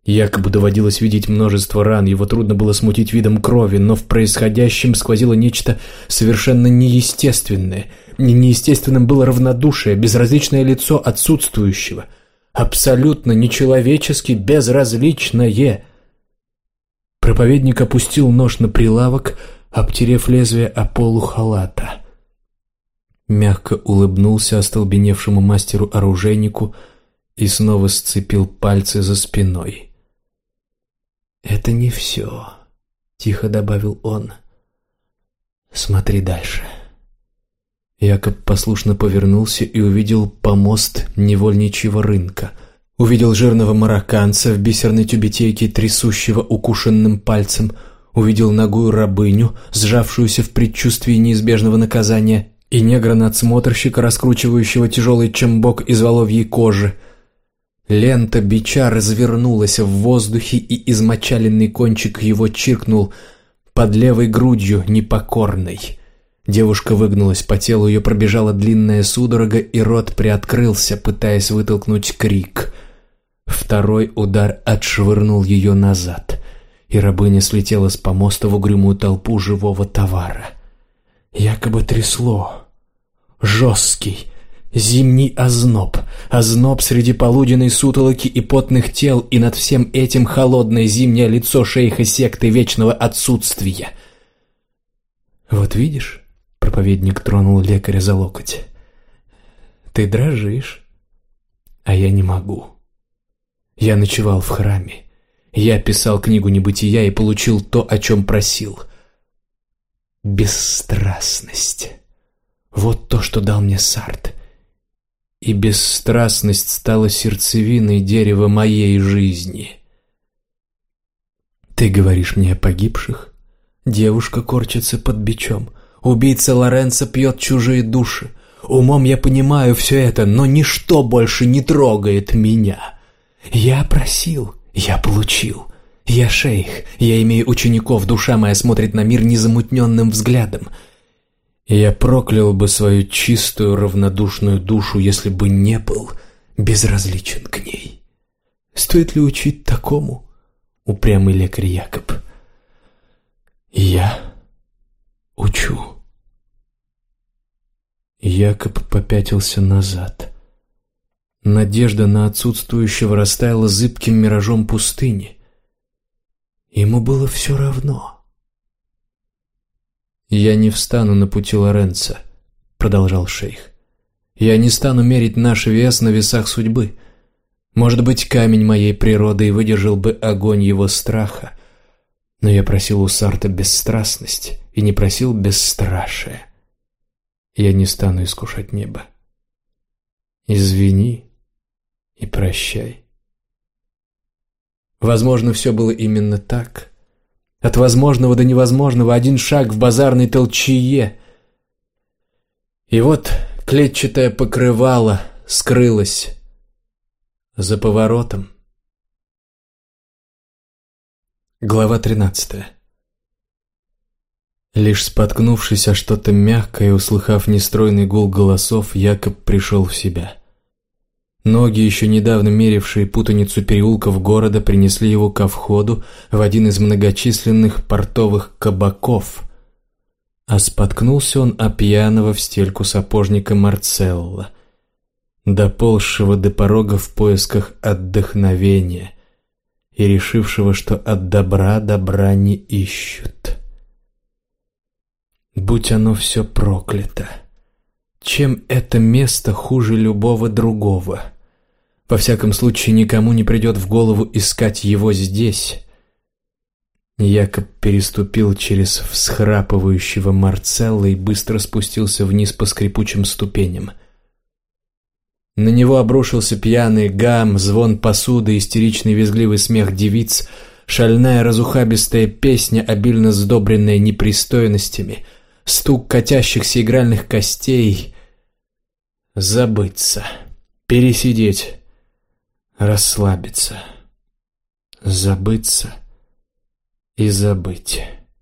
Якобы доводилось видеть множество ран, его трудно было смутить видом крови, но в происходящем сквозило нечто совершенно неестественное. Неестественным было равнодушие, безразличное лицо отсутствующего. Абсолютно нечеловечески безразличное. Проповедник опустил нож на прилавок, обтерев лезвие о полу халата. Мягко улыбнулся остолбеневшему мастеру-оружейнику и снова сцепил пальцы за спиной. «Это не все», — тихо добавил он. «Смотри дальше». Якоб послушно повернулся и увидел помост невольничьего рынка. Увидел жирного марокканца в бисерной тюбетейке, трясущего укушенным пальцем. Увидел нагую рабыню, сжавшуюся в предчувствии неизбежного наказания, и негра-надсмотрщика, раскручивающего тяжелый чембок из воловьей кожи. Лента бича развернулась в воздухе, и измочаленный кончик его чиркнул под левой грудью непокорной. Девушка выгнулась, по телу ее пробежала длинная судорога, и рот приоткрылся, пытаясь вытолкнуть крик. Второй удар отшвырнул ее назад, и рабыня слетела с помоста в угрюмую толпу живого товара. Якобы трясло. Жесткий, зимний озноб. Озноб среди полуденной сутолоки и потных тел, и над всем этим холодное зимнее лицо шейха секты вечного отсутствия. «Вот видишь?» — проповедник тронул лекаря за локоть. «Ты дрожишь, а я не могу. Я ночевал в храме. Я писал книгу небытия и получил то, о чем просил. Бесстрастность. Вот то, что дал мне Сартр. И бесстрастность стала сердцевиной дерева моей жизни. Ты говоришь мне о погибших? Девушка корчится под бичом. Убийца Лоренцо пьет чужие души. Умом я понимаю все это, но ничто больше не трогает меня. Я просил, я получил. Я шейх, я имею учеников, душа моя смотрит на мир незамутненным взглядом. Я проклял бы свою чистую равнодушную душу, если бы не был безразличен к ней. Стоит ли учить такому, упрямый лекарь Якоб? Я учу. Якоб попятился назад. Надежда на отсутствующего растаяла зыбким миражом пустыни. Ему было все равно. «Я не встану на пути Лоренцо», — продолжал шейх. «Я не стану мерить наш вес на весах судьбы. Может быть, камень моей природы и выдержал бы огонь его страха, но я просил у Сартра бесстрастность и не просил бесстрашия. Я не стану искушать небо. Извини и прощай». Возможно, все было именно так. От возможного до невозможного один шаг в базарной толчее. И вот клетчатое покрывало скрылось за поворотом. Глава 13. Лишь споткнувшись о что-то мягкое и услыхав нестройный гул голосов, Якоб пришел в себя. Ноги, еще недавно мерившие путаницу переулков города, принесли его ко входу в один из многочисленных портовых кабаков, а споткнулся он о пьяного в стельку сапожника Марцелла, доползшего до порога в поисках отдохновения и решившего, что от добра добра не ищут. Будь оно все проклято! Чем это место хуже любого другого? Во всяком случае, никому не придет в голову искать его здесь. Якоб переступил через всхрапывающего Марцелла и быстро спустился вниз по скрипучим ступеням. На него обрушился пьяный гам, звон посуды, истеричный визгливый смех девиц, шальная разухабистая песня, обильно сдобренная непристойностями, стук катящихся игральных костей. Забыться, пересидеть, расслабиться, забыться и забыть.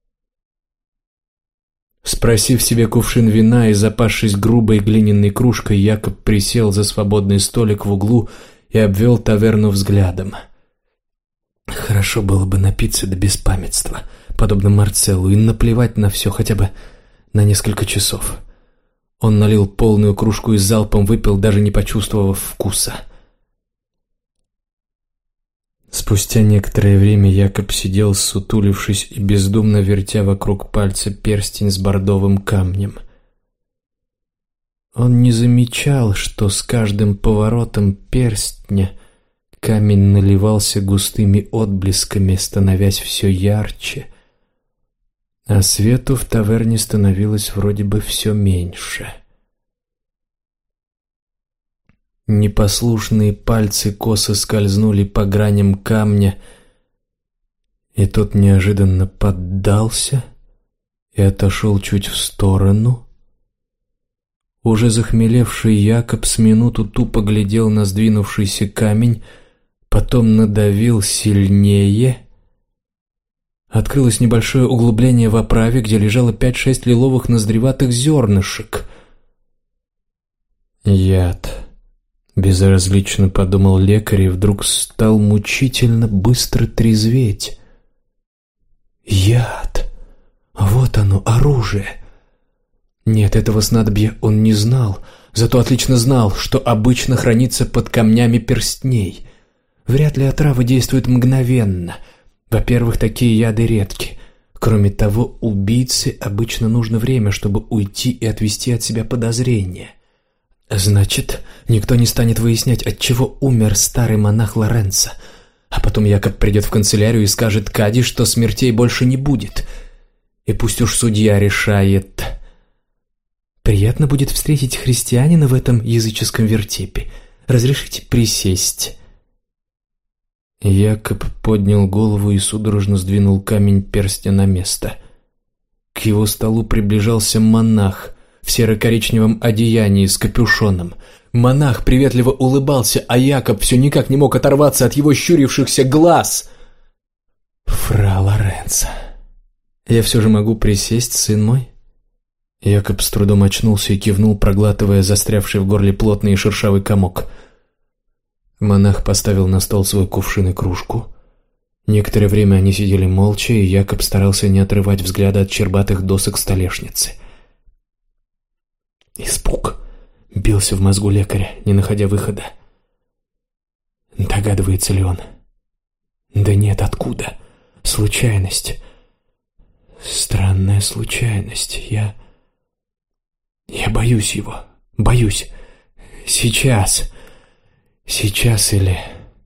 Спросив себе кувшин вина и запасшись грубой глиняной кружкой, Якоб присел за свободный столик в углу и обвел таверну взглядом. Хорошо было бы напиться до беспамятства, подобно Марцеллу, и наплевать на все хотя бы на несколько часов. Он налил полную кружку и залпом выпил, даже не почувствовав вкуса. Спустя некоторое время Якоб сидел, сутулившись и бездумно вертя вокруг пальца перстень с бордовым камнем. Он не замечал, что с каждым поворотом перстня камень наливался густыми отблесками, становясь все ярче, а свету в таверне становилось вроде бы все меньше. Непослушные пальцы косо скользнули по граням камня, и тот неожиданно поддался и отошел чуть в сторону. Уже захмелевший Якоб с минуту тупо глядел на сдвинувшийся камень, потом надавил сильнее. Открылось небольшое углубление в оправе, где лежало 5-6 лиловых ноздреватых зернышек. «Яд», — безразлично подумал лекарь и вдруг стал мучительно быстро трезветь. «Яд! Вот оно, оружие!» Нет, этого снадобья он не знал, зато отлично знал, что обычно хранится под камнями перстней. Вряд ли отрава действует мгновенно. Во-первых, такие яды редки. Кроме того, убийце обычно нужно время, чтобы уйти и отвести от себя подозрения. Значит, никто не станет выяснять, отчего умер старый монах Лоренцо. А потом Якоб придет в канцелярию и скажет Кади, что смертей больше не будет. И пусть уж судья решает. Приятно будет встретить христианина в этом языческом вертепе. Разрешите присесть?» Якоб поднял голову и судорожно сдвинул камень перстня на место. К его столу приближался монах в серо-коричневом одеянии с капюшоном. Монах приветливо улыбался, а Якоб все никак не мог оторваться от его щурившихся глаз. «Фра Лоренцо, я все же могу присесть, сын мой?» Якоб с трудом очнулся и кивнул, проглатывая застрявший в горле плотный и шершавый комок. Монах поставил на стол свой кувшин и кружку. Некоторое время они сидели молча, и Якоб старался не отрывать взгляда от щербатых досок столешницы. Испуг бился в мозгу лекаря, не находя выхода. Догадывается ли он? Да нет, откуда? Случайность. Странная случайность. Я боюсь его. Боюсь. Сейчас или...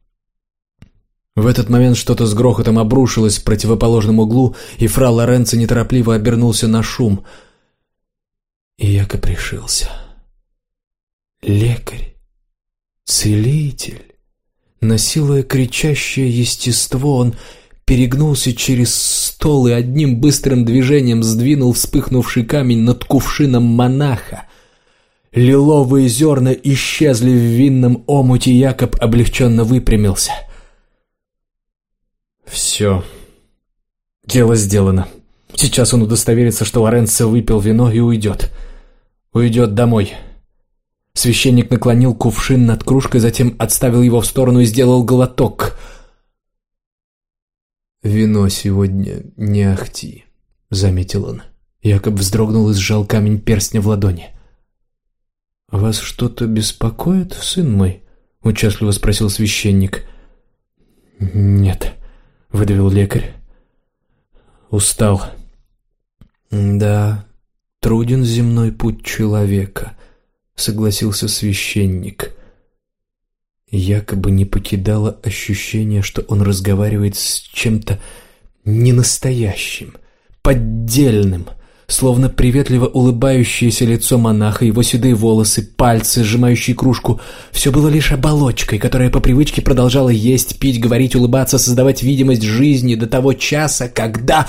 В этот момент что-то с грохотом обрушилось в противоположном углу, и фра Лоренцо неторопливо обернулся на шум. И Якоб решился. Лекарь, целитель. Насилуя кричащее естество, он перегнулся через стол и одним быстрым движением сдвинул вспыхнувший камень над кувшином монаха. Лиловые зерна исчезли в винном омуте, Якоб облегченно выпрямился. Все. Дело сделано. Сейчас он удостоверится, что Лоренцо выпил вино и уйдет. Уйдет домой. Священник наклонил кувшин над кружкой, затем отставил его в сторону и сделал глоток. «Вино сегодня не ахти», — заметил он. Якоб вздрогнул и сжал камень перстня в ладони. «Вас что-то беспокоит, сын мой?» — участливо спросил священник. «Нет», — выдавил лекарь. «Устал». «Да, труден земной путь человека», — согласился священник. Якобы не покидало ощущение, что он разговаривает с чем-то ненастоящим, поддельным, словно приветливо улыбающееся лицо монаха, его седые волосы, пальцы, сжимающие кружку — все было лишь оболочкой, которая по привычке продолжала есть, пить, говорить, улыбаться, создавать видимость жизни до того часа, когда...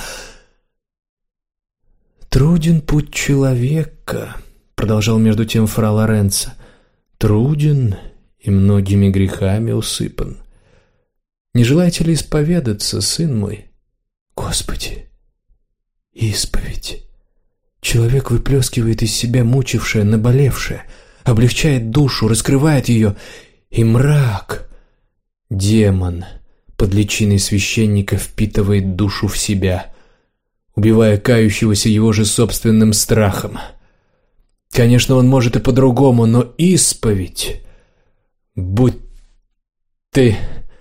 «Труден путь человека», — продолжал между тем фра Лоренцо, — «труден и многими грехами усыпан. Не желаете ли исповедаться, сын мой?» «Господи, исповедь!» Человек выплескивает из себя мучившее, наболевшее, облегчает душу, раскрывает ее, и мрак, демон, под личиной священника впитывает душу в себя, убивая кающегося его же собственным страхом. Конечно, он может и по-другому, но исповедь... Будь ты...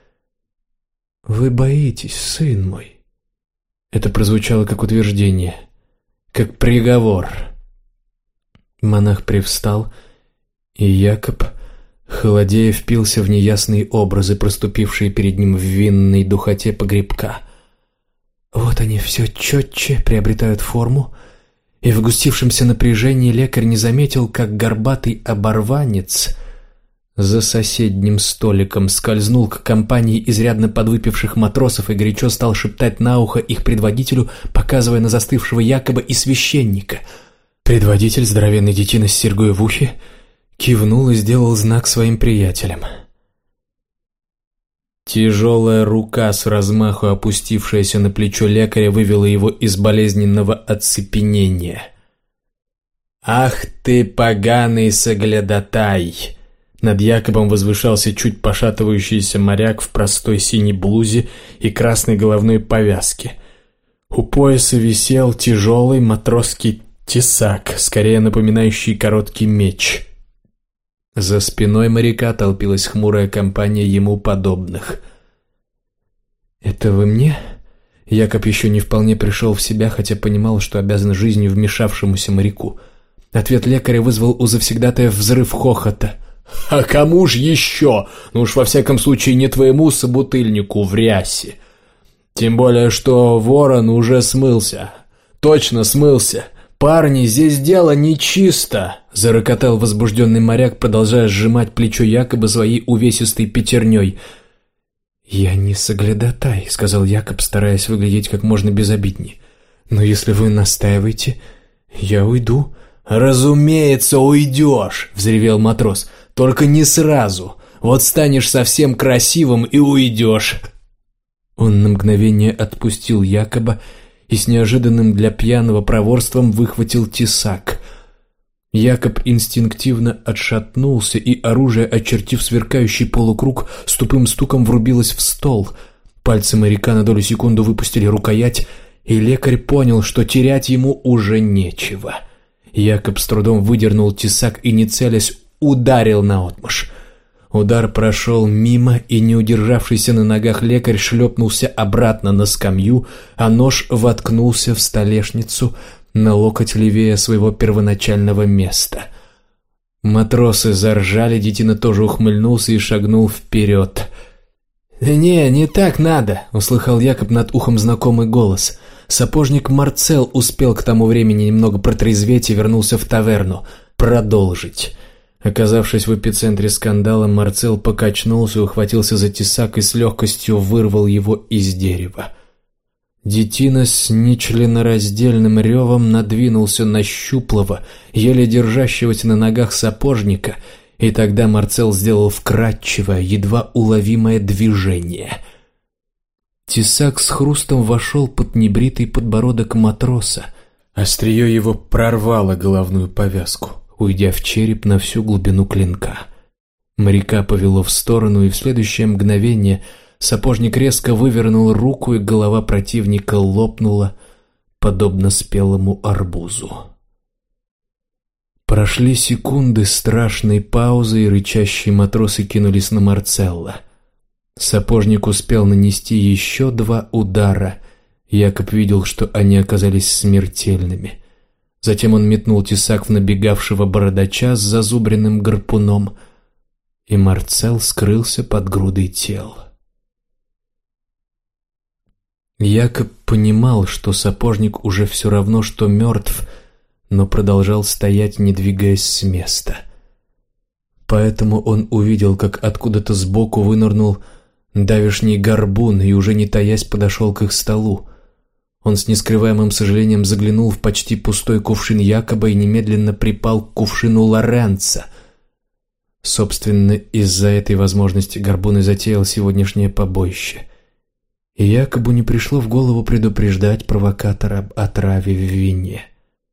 Вы боитесь, сын мой. Это прозвучало как утверждение, как приговор. Монах привстал, и Якоб, холодея, впился в неясные образы, проступившие перед ним в винной духоте погребка. Вот они все четче приобретают форму, и в густившемся напряжении лекарь не заметил, как горбатый оборванец за соседним столиком скользнул к компании изрядно подвыпивших матросов и горячо стал шептать на ухо их предводителю, показывая на застывшего Якоба и священника. Предводитель, здоровенный детина с серьгой в ухе, кивнул и сделал знак своим приятелям. Тяжелая рука, с размаху опустившаяся на плечо лекаря, вывела его из болезненного оцепенения. «Ах ты, поганый соглядатай!» Над Якобом возвышался чуть пошатывающийся моряк в простой синей блузе и красной головной повязке. У пояса висел тяжелый матросский тесак, скорее напоминающий короткий меч. За спиной моряка толпилась хмурая компания ему подобных. «Это вы мне?» Якоб еще не вполне пришел в себя, хотя понимал, что обязан жизнью вмешавшемуся моряку. Ответ лекаря вызвал у завсегдатая взрыв хохота. «А кому ж еще? Ну уж во всяком случае не твоему собутыльнику в рясе. Тем более, что ворон уже смылся. Точно смылся. Парни, здесь дело нечисто!» Зарокотал возбужденный моряк, продолжая сжимать плечо Якоба своей увесистой пятерней. «Я не соглядатай», — сказал Якоб, стараясь выглядеть как можно безобиднее. «Но если вы настаиваете, я уйду». «Разумеется, уйдешь!» — взревел матрос. «Только не сразу. Вот станешь совсем красивым и уйдешь». Он на мгновение отпустил Якоба и с неожиданным для пьяного проворством выхватил тесак. Якоб инстинктивно отшатнулся, и оружие, очертив сверкающий полукруг, с тупым стуком врубилось в стол. Пальцы моряка на долю секунды выпустили рукоять, и лекарь понял, что терять ему уже нечего. Якоб с трудом выдернул тесак и, не целясь, ударил наотмашь. Удар прошел мимо, и не удержавшийся на ногах лекарь шлепнулся обратно на скамью, а нож воткнулся в столешницу на локоть левее своего первоначального места. Матросы заржали, детина тоже ухмыльнулся и шагнул вперед. «Не так надо», — услыхал Якоб над ухом знакомый голос. Сапожник Марцел успел к тому времени немного протрезветь и вернулся в таверну. Продолжить. Оказавшись в эпицентре скандала, Марцел покачнулся, ухватился за тесак и с легкостью вырвал его из дерева. Детина с нечленораздельным ревом надвинулся на щуплого, еле держащегося на ногах сапожника, и тогда Марцел сделал вкрадчивое, едва уловимое движение. Тесак с хрустом вошел под небритый подбородок матроса. Острие его прорвало головную повязку, уйдя в череп на всю глубину клинка. Моряка повело в сторону, и в следующее мгновение сапожник резко вывернул руку, и голова противника лопнула, подобно спелому арбузу. Прошли секунды страшной паузы, и рычащие матросы кинулись на Марцелла. Сапожник успел нанести еще 2 удара. Якоб видел, что они оказались смертельными. Затем он метнул тесак в набегавшего бородача с зазубренным гарпуном, и Марцелл скрылся под грудой тел. Якоб понимал, что сапожник уже все равно, что мертв, но продолжал стоять, не двигаясь с места. Поэтому он увидел, как откуда-то сбоку вынырнул давешний горбун и, уже не таясь, подошел к их столу. Он с нескрываемым сожалением заглянул в почти пустой кувшин Якоба и немедленно припал к кувшину Лоренцо. Собственно, из-за этой возможности горбун и затеял сегодняшнее побоище. И Якобу не пришло в голову предупреждать провокатора об отраве в вине.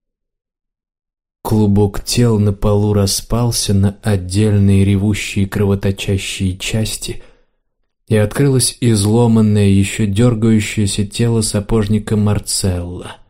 Клубок тел на полу распался на отдельные ревущие кровоточащие части, и открылось изломанное, еще дергающееся тело сапожника Марцелла.